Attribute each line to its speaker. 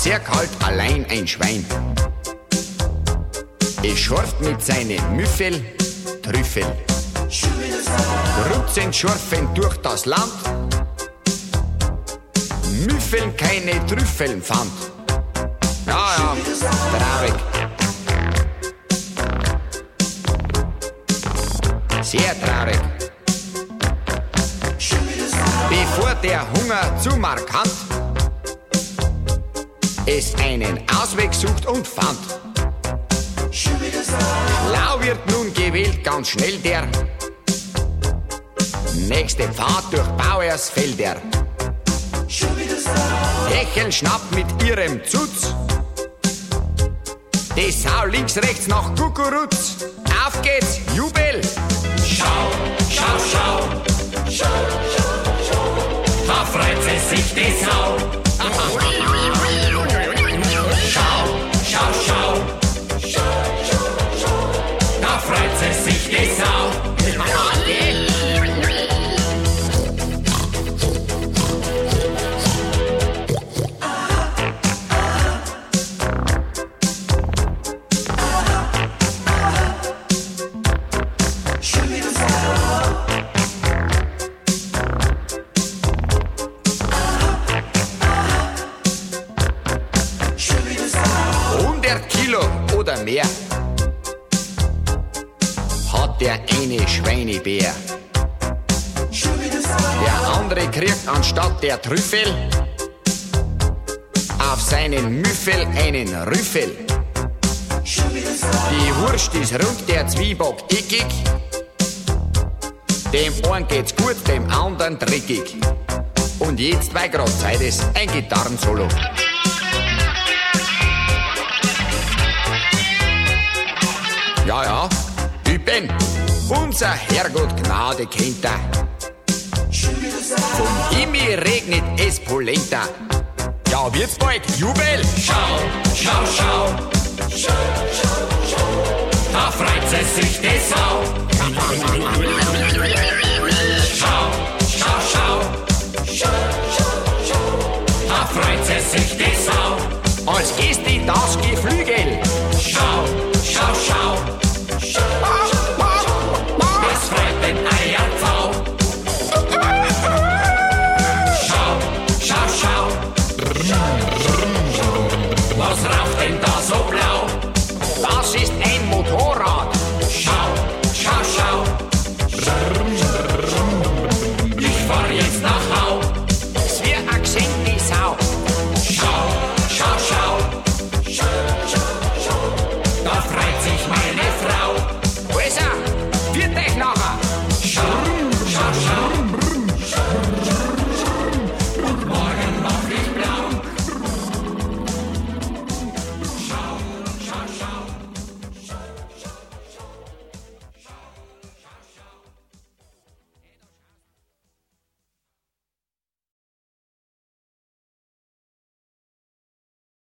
Speaker 1: hat's sehr kalt, allein ein Schwein. Es schorft mit seinem Müffel Trüffel. Grunzend schorfen durch das Land, Müffeln keine Trüffeln fand. Ja, traurig. Sehr traurig. Bevor der Hunger zu markant es einen Ausweg sucht und fand. Schlau wird nun gewählt, ganz schnell der nächste Pfad durch Bauersfelder. Hecheln schnappt mit ihrem Zutz die Sau links, rechts nach Kukuruz. Auf geht's, Jubel!
Speaker 2: Schau, schau, schau, schau, schau, schau, da freut sie sich die Sau. Schau, schau, schau, schau, schau, schau, da freut sie sich die Sau.
Speaker 1: Oder mehr hat der eine Schweinebär. Der andere kriegt anstatt der Trüffel auf seinen Müffel einen Rüffel. Die Wurst ist rund, der Zwieback eckig. Dem einen geht's gut, dem anderen dreckig. Und jetzt, weil grad Zeit ist, ein Gitarrensolo. Ja, ja, üben. Unser Herrgott Gnade kennt er. Vom Himmel regnet es Polenta. Ja, wird's bald, Jubel!
Speaker 2: Schau, schau, schau, schau, schau, schau, da freut sie sich die Sau. Schau, schau, schau, schau, schau, schau, da freut sie sich die Sau.
Speaker 1: Als gehst du das Geflügel.
Speaker 2: Schau, schau, schau.